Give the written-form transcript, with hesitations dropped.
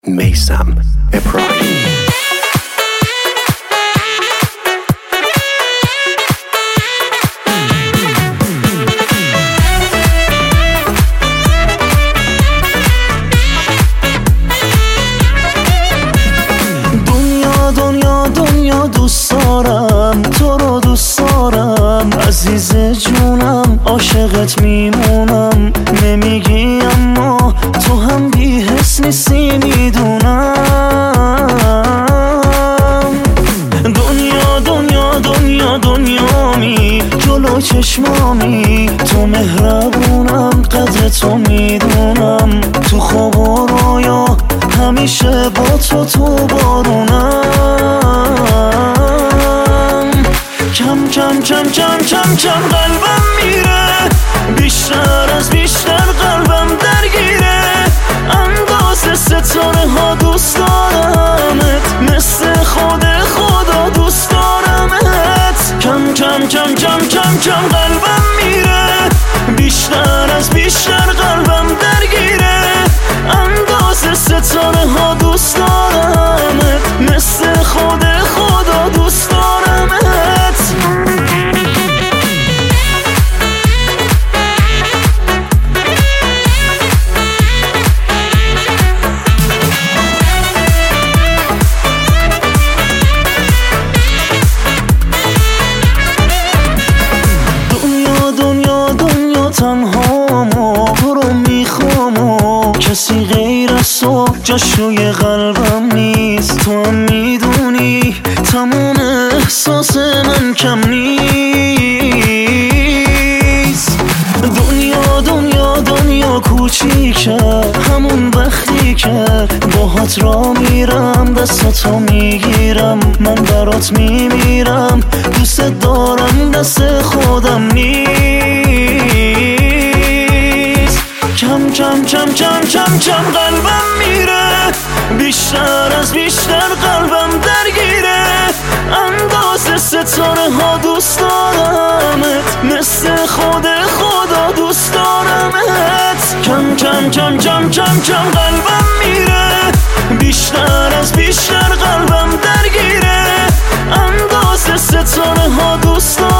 میثم ابراهیمی. دنیا دوست دارم، تو رو دوست دارم عزیز جونم، عاشقت میمونم. نمیگی اما تو هم بی حس نیستی میدونم. دنیامی جلو چشمامی، تو مهربونم قدر تو میدونم. تو خواب و رویا همیشه با تو بارونم. کم قلبم میره، بیشتر از بیشتر قلبم درگیره. اندازه ستاره ها دوست دارمت، مثل خدا دوست دارمت. کم قلبم میره، بیشتر از بیشتر قلبم درگیره. اندازه ستاره ها دوست دارمت، مثل خدا دوست دارمت. دنیا تنهامو تو رو میخوام و کسی غیر از تو جاش روی قلبم نیست. تو هم میدونی تموم احساس من کم نیست. دنیا کوچیکه همون وقتی که باهات را میرم، دستاتو میگیرم، من برات میمیرم. دوست دارم دست خودم نیست. کم قلبم میره، بیشتر از بیشتر قلبم درگیره. اندازه ستاره ها دوست دارمت، مثل خدا دوست دارمت. کم قلبم میره، بیشتر از بیشتر قلبم درگیره. اندازه ستاره ها دوست دارمت.